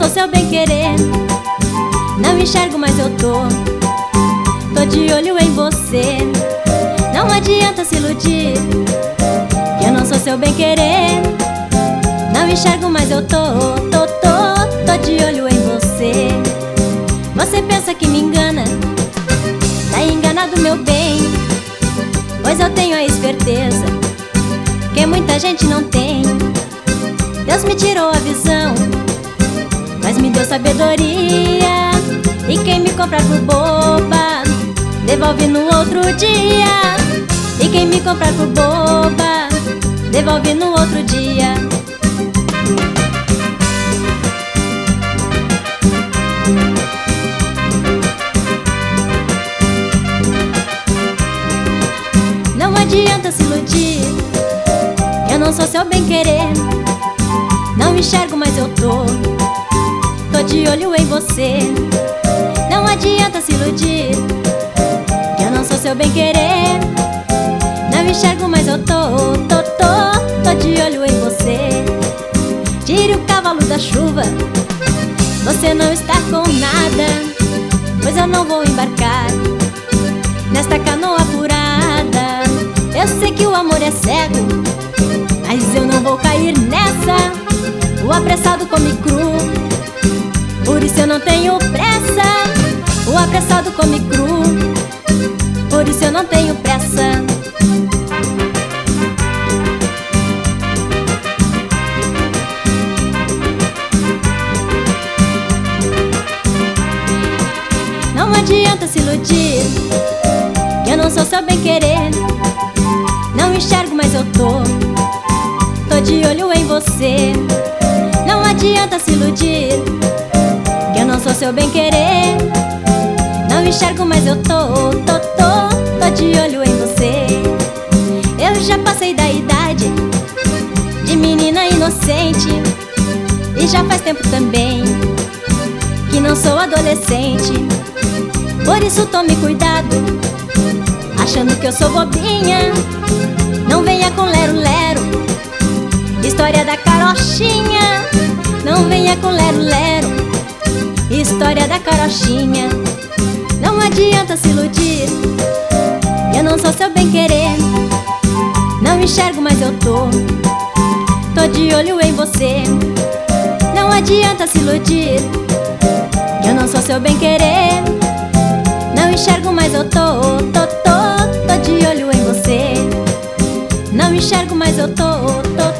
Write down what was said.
seu bem-querer. Não enxergo, mas eu tô de olho em você. Não adianta se iludir, que eu não sou seu bem-querer. Não enxergo, mas eu tô de olho em você. Você pensa que me engana, tá enganado, meu bem, pois eu tenho a esperteza que muita gente não tem. Deus me tirou a visão, mas me deu sabedoria. E quem me comprar por boba, devolve no outro dia. E quem me comprar por boba, devolve no outro dia. Não adianta se iludir, eu não sou seu bem-querer. Não enxergo, mas eu tô de olho em você. Não adianta se iludir, que eu não sou seu bem-querer. Não enxergo, mas eu tô de olho em você. Tire o cavalo da chuva, você não está com nada, pois eu não vou embarcar nesta canoa furada. Eu sei que o amor é cego, mas eu não vou cair nessa. O apressado come cru, por isso eu não tenho pressa. O apressado come cru, por isso eu não tenho pressa. Não adianta se iludir, que eu não sou seu bem-querer. Não enxergo, mas eu tô de olho em você. Não adianta se iludir, que eu não sou seu bem-querer. Não enxergo, mas eu tô de olho em você. Eu já passei da idade de menina inocente, e já faz tempo também que não sou adolescente. Por isso tome cuidado, achando que eu sou bobinha. Não venha com lero-lero, história da carochinha. Não venha com lero-lero, história da carochinha. Não adianta se iludir, eu não sou seu bem-querer. Não enxergo, mas eu tô de olho em você. Não adianta se iludir, que eu não sou seu bem-querer. Não enxergo, mas eu tô de olho em você. Não enxergo, mas eu tô